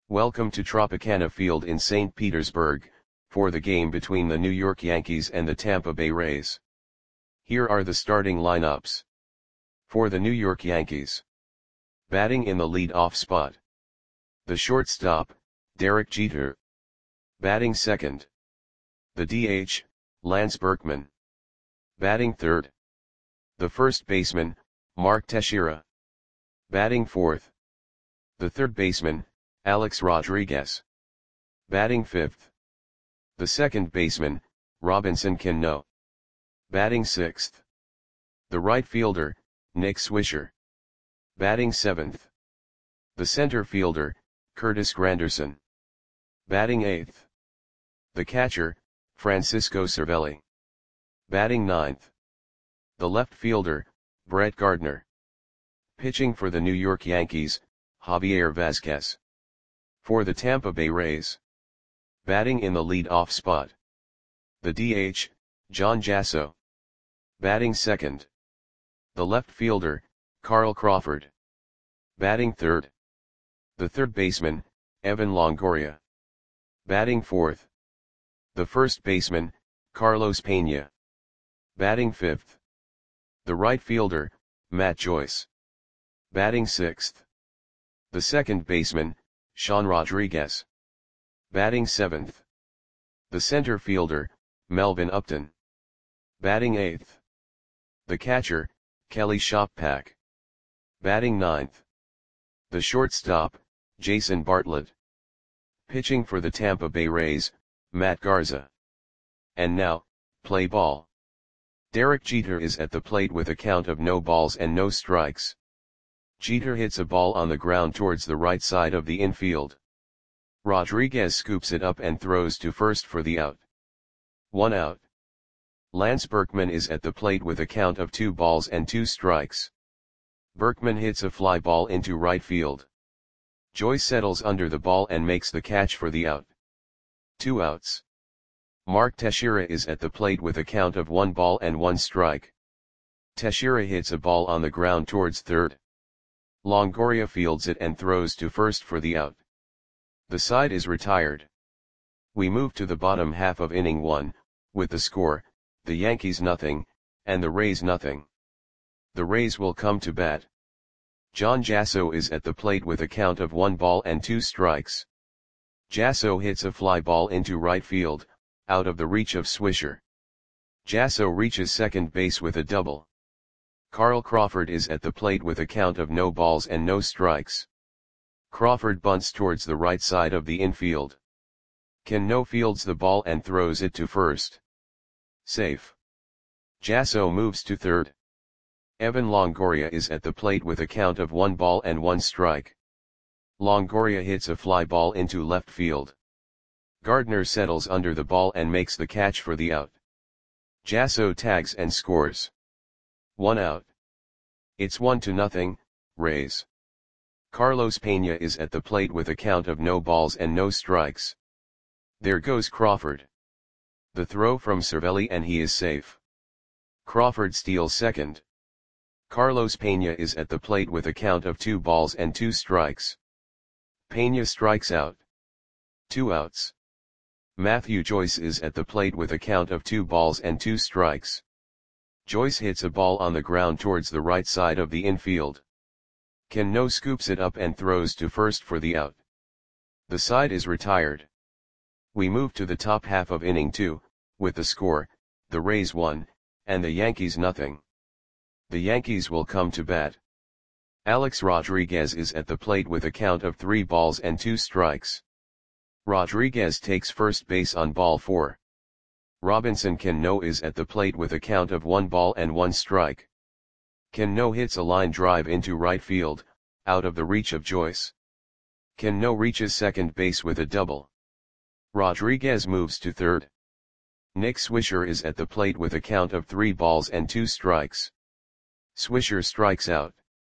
Welcome to Tropicana Field in St. Petersburg, for the game between the New York Yankees and the Tampa Bay Rays. Here are the starting lineups. For the New York Yankees. Batting in the lead-off spot. The shortstop, Derek Jeter. Batting second. The DH, Lance Berkman. Batting third. The first baseman, Mark Teixeira. Batting fourth. The third baseman, Alex Rodriguez. Batting fifth. The second baseman, Robinson Cano. Batting sixth. The right fielder, Nick Swisher. Batting seventh. The center fielder, Curtis Granderson. Batting eighth. The catcher, Francisco Cervelli. Batting ninth. The left fielder, Brett Gardner. Pitching for the New York Yankees, Javier Vazquez. For the Tampa Bay Rays. Batting in the lead-off spot. The DH, John Jasso. Batting second. The left fielder, Carl Crawford. Batting third. The third baseman, Evan Longoria. Batting fourth. The first baseman, Carlos Pena. Batting fifth. The right fielder, Matt Joyce. Batting sixth. The second baseman, Sean Rodriguez. Batting seventh. The center fielder, Melvin Upton. Batting eighth. The catcher, Kelly Shoppak. Batting ninth. The shortstop, Jason Bartlett. Pitching for the Tampa Bay Rays, Matt Garza. And now, play ball. Derek Jeter is at the plate with a count of no balls and no strikes. Jeter hits a ball on the ground towards the right side of the infield. Rodriguez scoops it up and throws to first for the out. 1 out. Lance Berkman is at the plate with a count of 2 balls and 2 strikes. Berkman hits a fly ball into right field. Joyce settles under the ball and makes the catch for the out. 2 outs. Mark Teixeira is at the plate with a count of 1 ball and 1 strike. Teixeira hits a ball on the ground towards third. Longoria fields it and throws to first for the out. The side is retired. We move to the bottom half of inning 1, with the score, the Yankees nothing, and the Rays nothing. The Rays will come to bat. John Jasso is at the plate with a count of 1 ball and 2 strikes. Jasso hits a fly ball into right field, out of the reach of Swisher. Jasso reaches second base with a double. Carl Crawford is at the plate with a count of no balls and no strikes. Crawford bunts towards the right side of the infield. Cano fields the ball and throws it to first. Safe. Jasso moves to third. Evan Longoria is at the plate with a count of 1 ball and 1 strike. Longoria hits a fly ball into left field. Gardner settles under the ball and makes the catch for the out. Jasso tags and scores. 1 out. It's 1-0, Rays. Carlos Pena is at the plate with a count of no balls and no strikes. There goes Crawford. The throw from Cervelli and he is safe. Crawford steals second. Carlos Pena is at the plate with a count of 2 balls and 2 strikes. Pena strikes out. 2 outs. Matthew Joyce is at the plate with a count of 2 balls and 2 strikes. Joyce hits a ball on the ground towards the right side of the infield. Cano scoops it up and throws to first for the out. The side is retired. We move to the top half of inning 2, with the score, the Rays 1, and the Yankees nothing. The Yankees will come to bat. Alex Rodriguez is at the plate with a count of 3 balls and 2 strikes. Rodriguez takes first base on ball 4. Robinson Cano is at the plate with a count of 1 ball and 1 strike. Cano hits a line drive into right field, out of the reach of Joyce. Cano reaches second base with a double. Rodriguez moves to third. Nick Swisher is at the plate with a count of 3 balls and 2 strikes. Swisher strikes out.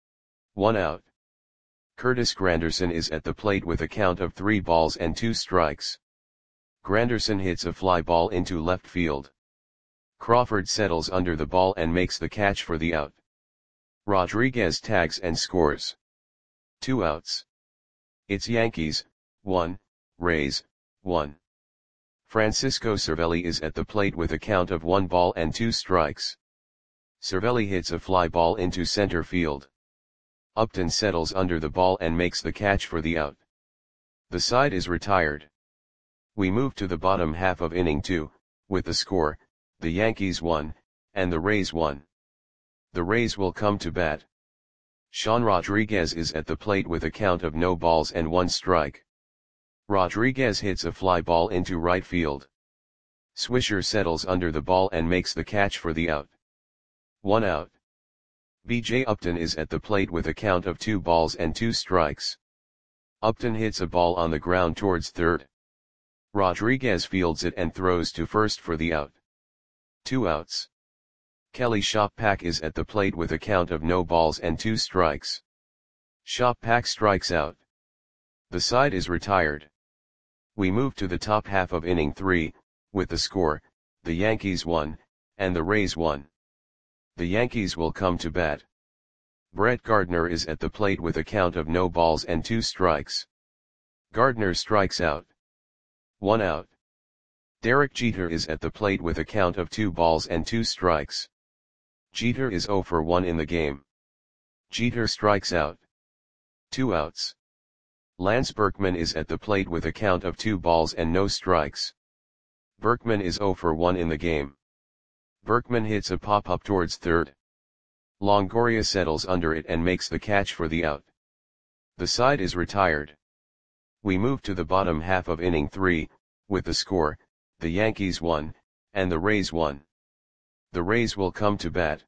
1 out. Curtis Granderson is at the plate with a count of 3 balls and 2 strikes. Granderson hits a fly ball into left field. Crawford settles under the ball and makes the catch for the out. Rodriguez tags and scores. 2 outs. It's Yankees, 1, Rays, 1. Francisco Cervelli is at the plate with a count of 1 ball and 2 strikes. Cervelli hits a fly ball into center field. Upton settles under the ball and makes the catch for the out. The side is retired. We move to the bottom half of inning 2, with the score, the Yankees 1, and the Rays 1. The Rays will come to bat. Sean Rodriguez is at the plate with a count of no balls and 1 strike. Rodriguez hits a fly ball into right field. Swisher settles under the ball and makes the catch for the out. 1 out. B.J. Upton is at the plate with a count of 2 balls and 2 strikes. Upton hits a ball on the ground towards third. Rodriguez fields it and throws to first for the out. 2 outs. Kelly Shoppak is at the plate with a count of no balls and 2 strikes. Shoppak strikes out. The side is retired. We move to the top half of inning 3, with the score, the Yankees 1, and the Rays 1. The Yankees will come to bat. Brett Gardner is at the plate with a count of no balls and 2 strikes. Gardner strikes out. 1 out. Derek Jeter is at the plate with a count of 2 balls and 2 strikes. Jeter is 0 for 1 in the game. Jeter strikes out. 2 outs. Lance Berkman is at the plate with a count of 2 balls and no strikes. Berkman is 0 for 1 in the game. Berkman hits a pop-up towards third. Longoria settles under it and makes the catch for the out. The side is retired. We move to the bottom half of inning 3, with the score, the Yankees 1, and the Rays 1. The Rays will come to bat.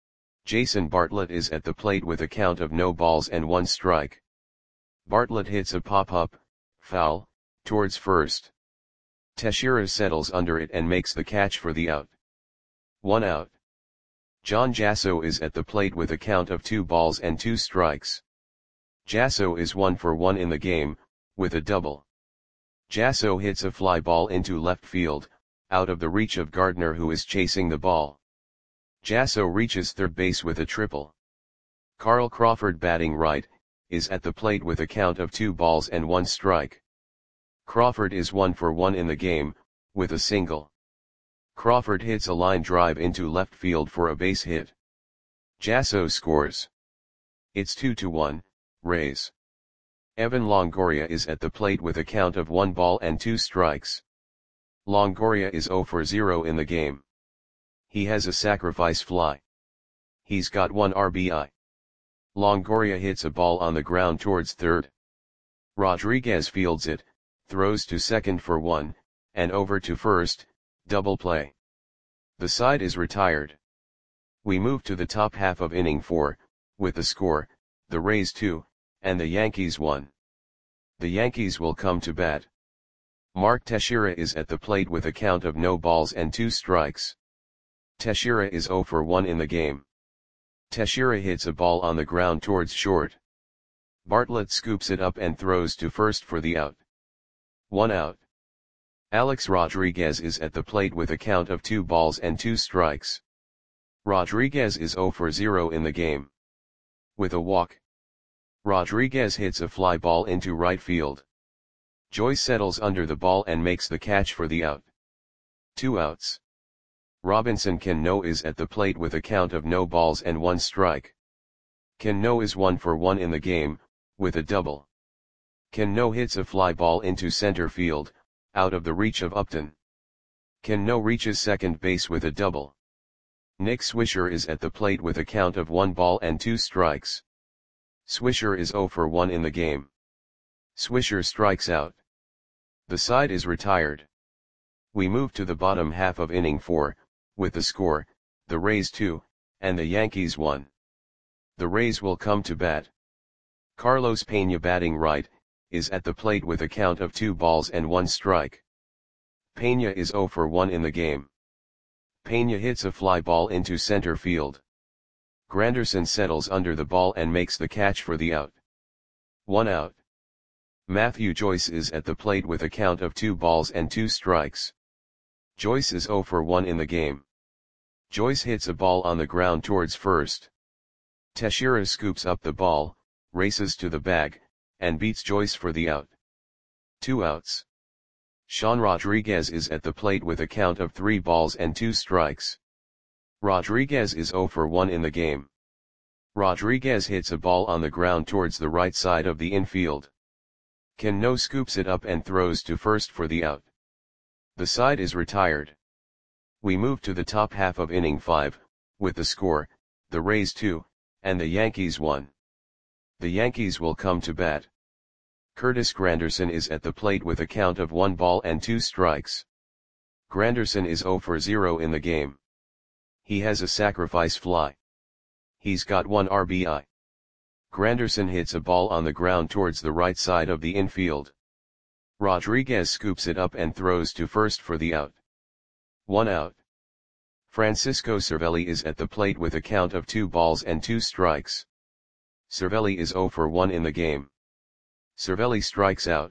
Jason Bartlett is at the plate with a count of no balls and 1 strike. Bartlett hits a pop-up, foul, towards first. Teixeira settles under it and makes the catch for the out. 1 out. John Jasso is at the plate with a count of 2 balls and 2 strikes. Jasso is 1 for 1 in the game, with a double. Jasso hits a fly ball into left field, out of the reach of Gardner who is chasing the ball. Jasso reaches third base with a triple. Carl Crawford batting right, is at the plate with a count of 2 balls and 1 strike. Crawford is 1 for 1 in the game, with a single. Crawford hits a line drive into left field for a base hit. Jasso scores. It's 2-1, Rays. Evan Longoria is at the plate with a count of 1 ball and 2 strikes. Longoria is 0 for 0 in the game. He has a sacrifice fly. He's got 1 RBI. Longoria hits a ball on the ground towards third. Rodriguez fields it, throws to second for 1, and over to first, double play. The side is retired. We move to the top half of inning 4, with the score, the Rays 2, and the Yankees 1. The Yankees will come to bat. Mark Teixeira is at the plate with a count of no balls and 2 strikes. Teixeira is 0 for 1 in the game. Teixeira hits a ball on the ground towards short. Bartlett scoops it up and throws to first for the out. 1 out. Alex Rodriguez is at the plate with a count of 2 balls and 2 strikes. Rodriguez is 0 for 0 in the game. With a walk. Rodriguez hits a fly ball into right field. Joyce settles under the ball and makes the catch for the out. 2 outs. Robinson Cano is at the plate with a count of no balls and 1 strike. Cano is 1 for 1 in the game, with a double. Cano hits a fly ball into center field, out of the reach of Upton. Cano reaches second base with a double. Nick Swisher is at the plate with a count of 1 ball and 2 strikes. Swisher is 0 for 1 in the game. Swisher strikes out. The side is retired. We move to the bottom half of inning 4, with the score, the Rays 2, and the Yankees 1. The Rays will come to bat. Carlos Pena batting right, is at the plate with a count of 2 balls and 1 strike. Pena is 0 for 1 in the game. Pena hits a fly ball into center field. Granderson settles under the ball and makes the catch for the out. 1 out. Matthew Joyce is at the plate with a count of 2 balls and 2 strikes. Joyce is 0 for 1 in the game. Joyce hits a ball on the ground towards first. Teixeira scoops up the ball, races to the bag, and beats Joyce for the out. 2 outs. Sean Rodriguez is at the plate with a count of 3 balls and 2 strikes. Rodriguez is 0 for 1 in the game. Rodriguez hits a ball on the ground towards the right side of the infield. Cano scoops it up and throws to first for the out. The side is retired. We move to the top half of inning 5, with the score, the Rays 2, and the Yankees 1. The Yankees will come to bat. Curtis Granderson is at the plate with a count of 1 ball and 2 strikes. Granderson is 0 for 0 in the game. He has a sacrifice fly. He's got 1 RBI. Granderson hits a ball on the ground towards the right side of the infield. Rodriguez scoops it up and throws to first for the out. 1 out. Francisco Cervelli is at the plate with a count of 2 balls and 2 strikes. Cervelli is 0 for 1 in the game. Cervelli strikes out.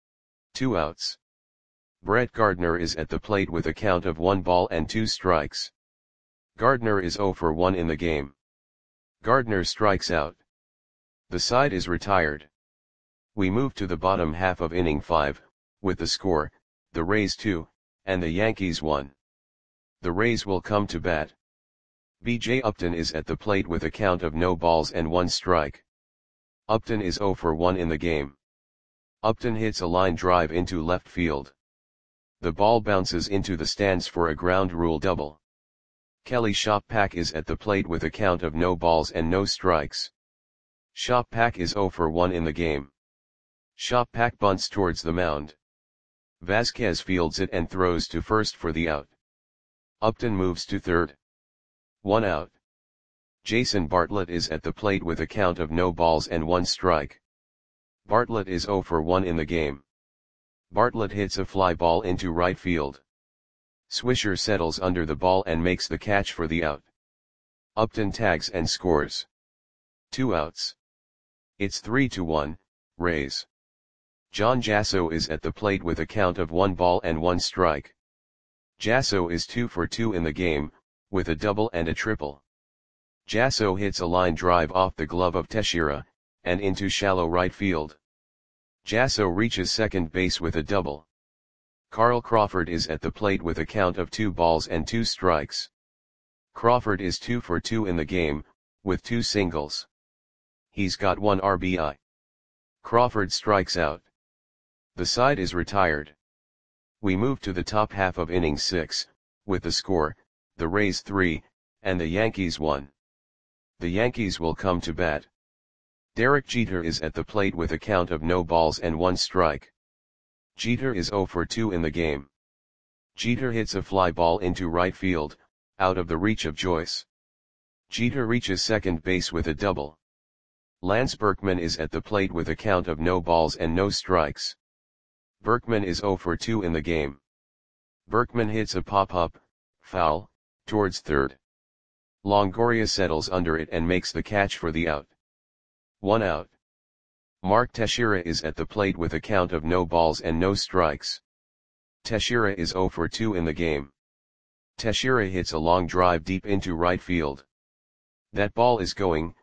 2 outs. Brett Gardner is at the plate with a count of 1 ball and 2 strikes. Gardner is 0 for 1 in the game. Gardner strikes out. The side is retired. We move to the bottom half of inning 5, with the score, the Rays 2, and the Yankees 1. The Rays will come to bat. B.J. Upton is at the plate with a count of no balls and 1 strike. Upton is 0 for 1 in the game. Upton hits a line drive into left field. The ball bounces into the stands for a ground rule double. Kelly Shoppak is at the plate with a count of no balls and no strikes. Shoppak is 0 for 1 in the game. Shoppak bunts towards the mound. Vasquez fields it and throws to first for the out. Upton moves to third. 1 out. Jason Bartlett is at the plate with a count of no balls and 1 strike. Bartlett is 0 for 1 in the game. Bartlett hits a fly ball into right field. Swisher settles under the ball and makes the catch for the out. Upton tags and scores. 2 outs. It's 3-1, Rays. John Jasso is at the plate with a count of 1 ball and 1 strike. Jasso is 2 for 2 in the game, with a double and a triple. Jasso hits a line drive off the glove of Teixeira, and into shallow right field. Jasso reaches second base with a double. Carl Crawford is at the plate with a count of 2 balls and 2 strikes. Crawford is 2 for 2 in the game, with 2 singles. He's got 1 RBI. Crawford strikes out. The side is retired. We move to the top half of inning 6, with the score, the Rays 3, and the Yankees 1. The Yankees will come to bat. Derek Jeter is at the plate with a count of no balls and 1 strike. Jeter is 0 for 2 in the game. Jeter hits a fly ball into right field, out of the reach of Joyce. Jeter reaches second base with a double. Lance Berkman is at the plate with a count of no balls and no strikes. Berkman is 0 for 2 in the game. Berkman hits a pop-up, foul, towards third. Longoria settles under it and makes the catch for the out. 1 out. Mark Teixeira is at the plate with a count of no balls and no strikes. Teixeira is 0 for 2 in the game. Teixeira hits a long drive deep into right field. That ball is gone.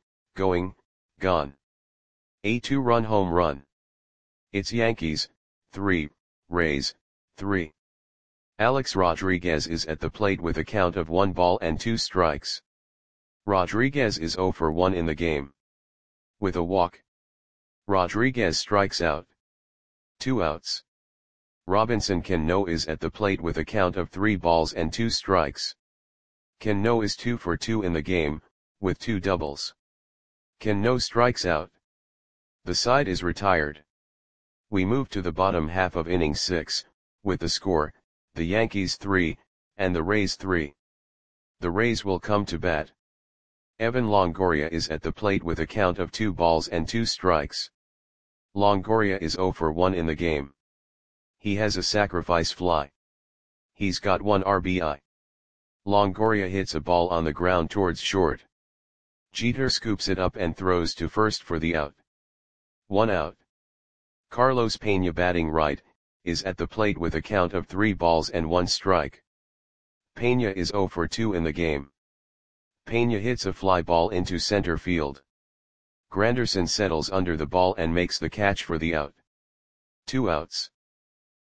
A 2-run home run. It's Yankees 3, Rays 3. Alex Rodriguez is at the plate with a count of 1 ball and 2 strikes. Rodriguez is 0 for 1 in the game. With a walk, Rodriguez strikes out. 2 outs. Robinson Cano is at the plate with a count of 3 balls and 2 strikes. Cano is 2 for 2 in the game, with 2 doubles. Cano strikes out. The side is retired. We move to the bottom half of inning 6, with the score, the Yankees 3, and the Rays 3. The Rays will come to bat. Evan Longoria is at the plate with a count of 2 balls and 2 strikes. Longoria is 0 for 1 in the game. He has a sacrifice fly. He's got 1 RBI. Longoria hits a ball on the ground towards short. Jeter scoops it up and throws to first for the out. 1 out. Carlos Pena, batting right, is at the plate with a count of 3 balls and 1 strike. Pena is 0 for 2 in the game. Pena hits a fly ball into center field. Granderson settles under the ball and makes the catch for the out. 2 outs.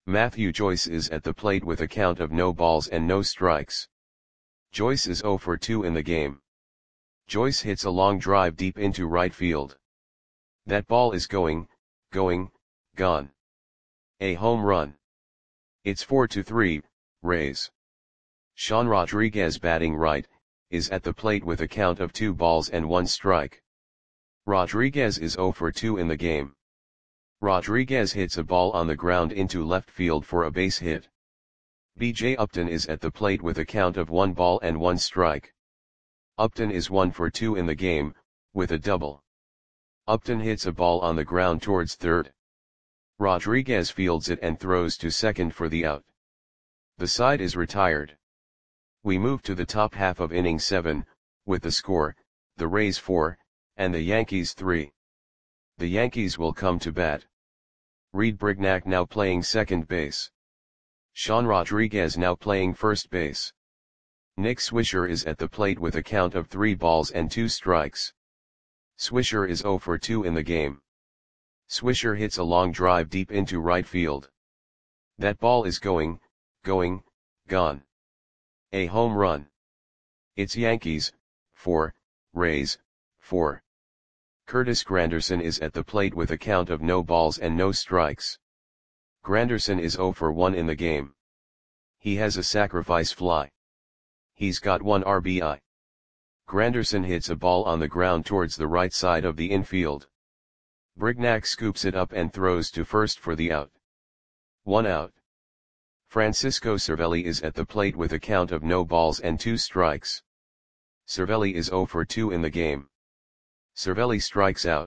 Matthew Joyce is at the plate with a count of no balls and no strikes. Joyce is 0 for 2 in the game. Joyce hits a long drive deep into right field. That ball is going, gone. A home run. It's 4-3, Rays. Sean Rodriguez, batting right, is at the plate with a count of 2 balls and 1 strike. Rodriguez is 0 for 2 in the game. Rodriguez hits a ball on the ground into left field for a base hit. B.J. Upton is at the plate with a count of 1 ball and 1 strike. Upton is 1 for 2 in the game, with a double. Upton hits a ball on the ground towards third. Rodriguez fields it and throws to second for the out. The side is retired. We move to the top half of inning 7, with the score, the Rays 4, and the Yankees 3. The Yankees will come to bat. Reed Brignac now playing second base. Sean Rodriguez now playing first base. Nick Swisher is at the plate with a count of 3 balls and 2 strikes. Swisher is 0 for 2 in the game. Swisher hits a long drive deep into right field. That ball is going, gone. A home run. It's Yankees 4, Rays 4. Curtis Granderson is at the plate with a count of no balls and no strikes. Granderson is 0 for 1 in the game. He has a sacrifice fly. He's got 1 RBI. Granderson hits a ball on the ground towards the right side of the infield. Brignac scoops it up and throws to first for the out. 1 out. Francisco Cervelli is at the plate with a count of no balls and 2 strikes. Cervelli is 0 for 2 in the game. Cervelli strikes out.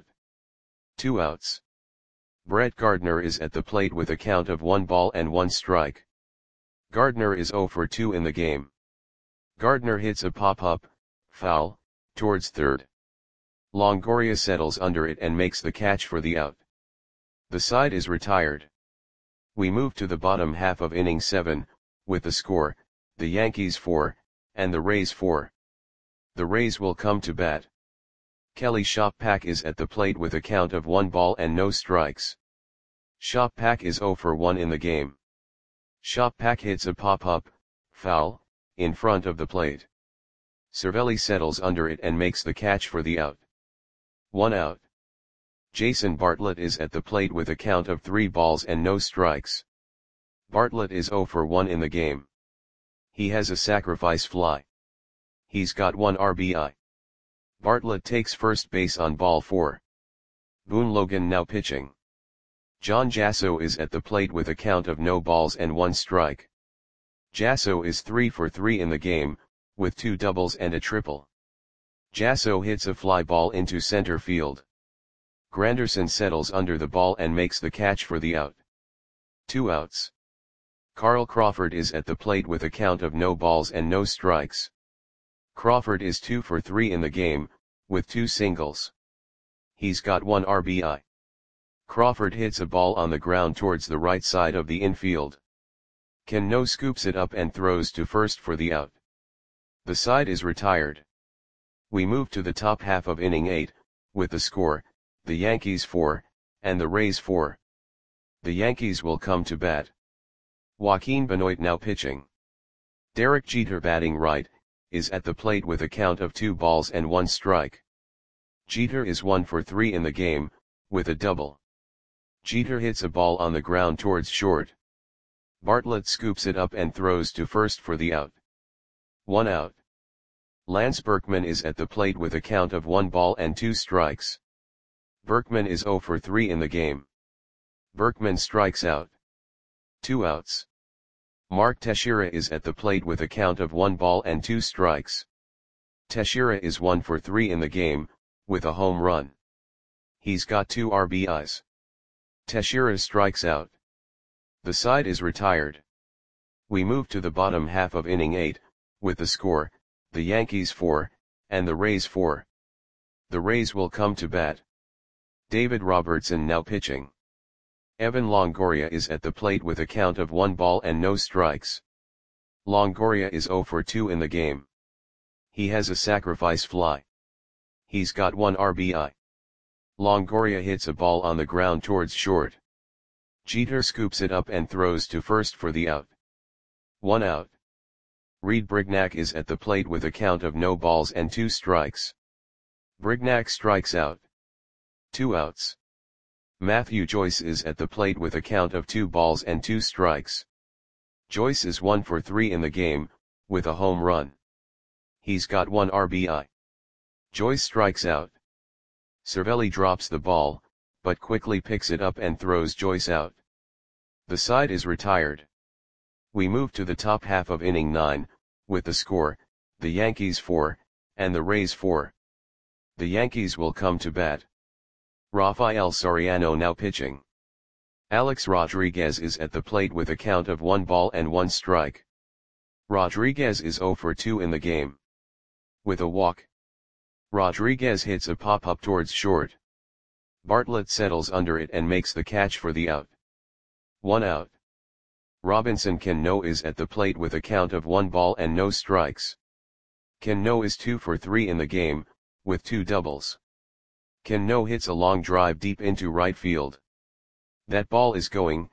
2 outs. Brett Gardner is at the plate with a count of 1 ball and 1 strike. Gardner is 0 for 2 in the game. Gardner hits a pop-up, foul, towards third. Longoria settles under it and makes the catch for the out. The side is retired. We move to the bottom half of inning 7, with the score, the Yankees 4, and the Rays 4. The Rays will come to bat. Kelly Shoppak is at the plate with a count of 1 ball and no strikes. Shoppak is 0 for 1 in the game. Shoppak hits a pop-up, foul, in front of the plate. Cervelli settles under it and makes the catch for the out. 1 out. Jason Bartlett is at the plate with a count of 3 balls and no strikes. Bartlett is 0 for 1 in the game. He has a sacrifice fly. He's got 1 RBI. Bartlett takes first base on ball 4. Boone Logan now pitching. John Jasso is at the plate with a count of no balls and 1 strike. Jasso is 3 for 3 in the game, with 2 doubles and a triple. Jasso hits a fly ball into center field. Granderson settles under the ball and makes the catch for the out. 2 outs. Carl Crawford is at the plate with a count of no balls and no strikes. Crawford is 2 for 3 in the game, with 2 singles. He's got 1 RBI. Crawford hits a ball on the ground towards the right side of the infield. Cano scoops it up and throws to first for the out. The side is retired. We move to the top half of inning 8, with the score, the Yankees 4, and the Rays 4. The Yankees will come to bat. Joaquin Benoit now pitching. Derek Jeter, batting right, is at the plate with a count of 2 balls and 1 strike. Jeter is 1 for 3 in the game, with a double. Jeter hits a ball on the ground towards short. Bartlett scoops it up and throws to first for the out. 1 out. Lance Berkman is at the plate with a count of 1 ball and 2 strikes. Berkman is 0 for 3 in the game. Berkman strikes out. 2 outs. Mark Teixeira is at the plate with a count of 1 ball and 2 strikes. Teixeira is 1 for 3 in the game, with a home run. He's got 2 RBIs. Teixeira strikes out. The side is retired. We move to the bottom half of inning 8, with the score, the Yankees 4, and the Rays 4. The Rays will come to bat. David Robertson now pitching. Evan Longoria is at the plate with a count of 1 ball and no strikes. Longoria is 0 for 2 in the game. He has a sacrifice fly. He's got 1 RBI. Longoria hits a ball on the ground towards short. Jeter scoops it up and throws to first for the out. 1 out. Reed Brignac is at the plate with a count of no balls and 2 strikes. Brignac strikes out. 2 outs. Matthew Joyce is at the plate with a count of 2 balls and 2 strikes. Joyce is 1 for 3 in the game, with a home run. He's got 1 RBI. Joyce strikes out. Cervelli drops the ball, but quickly picks it up and throws Joyce out. The side is retired. We move to the top half of inning 9, with the score, the Yankees 4, and the Rays 4. The Yankees will come to bat. Rafael Soriano now pitching. Alex Rodriguez is at the plate with a count of 1 ball and 1 strike. Rodriguez is 0 for 2 in the game. With a walk, Rodriguez hits a pop-up towards short. Bartlett settles under it and makes the catch for the out. 1 out. Robinson Cano is at the plate with a count of 1 ball and no strikes. Cano is 2 for 3 in the game, with 2 doubles. Cano hits a long drive deep into right field. That ball is gone.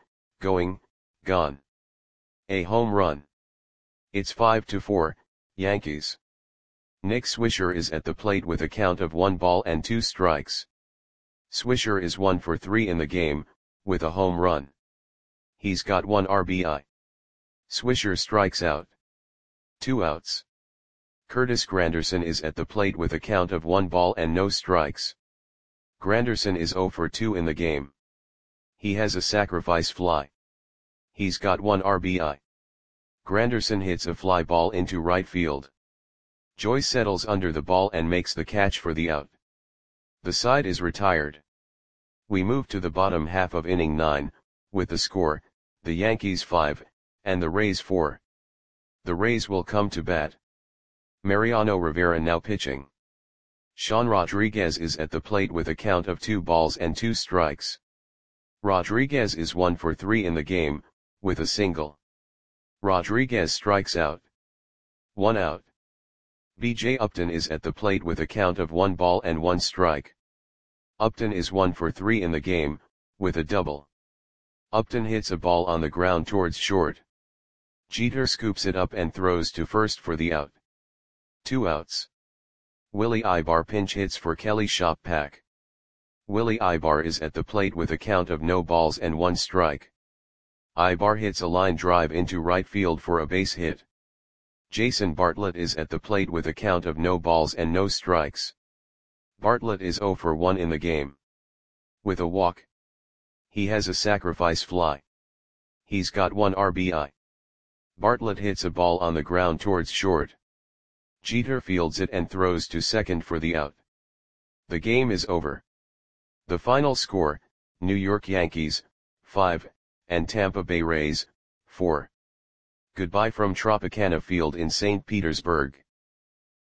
A home run. It's 5-4, Yankees. Nick Swisher is at the plate with a count of 1 ball and 2 strikes. Swisher is 1 for 3 in the game, with a home run. He's got 1 RBI. Swisher strikes out. 2 outs. Curtis Granderson is at the plate with a count of 1 ball and no strikes. Granderson is 0 for 2 in the game. He has a sacrifice fly. He's got 1 RBI. Granderson hits a fly ball into right field. Joyce settles under the ball and makes the catch for the out. The side is retired. We move to the bottom half of inning 9, with the score, the Yankees 5, and the Rays 4. The Rays will come to bat. Mariano Rivera now pitching. Sean Rodriguez is at the plate with a count of 2 balls and 2 strikes. Rodriguez is 1 for 3 in the game, with a single. Rodriguez strikes out. 1 out. B.J. Upton is at the plate with a count of 1 ball and 1 strike. Upton is 1 for 3 in the game, with a double. Upton hits a ball on the ground towards short. Jeter scoops it up and throws to first for the out. 2 outs. Willie Ibar pinch hits for Kelly Shoppack. Willie Ibar is at the plate with a count of no balls and 1 strike. Ibar hits a line drive into right field for a base hit. Jason Bartlett is at the plate with a count of no balls and no strikes. Bartlett is 0 for 1 in the game. With a walk, he has a sacrifice fly. He's got 1 RBI. Bartlett hits a ball on the ground towards short. Jeter fields it and throws to second for the out. The game is over. The final score, New York Yankees, 5, and Tampa Bay Rays, 4. Goodbye from Tropicana Field in St. Petersburg.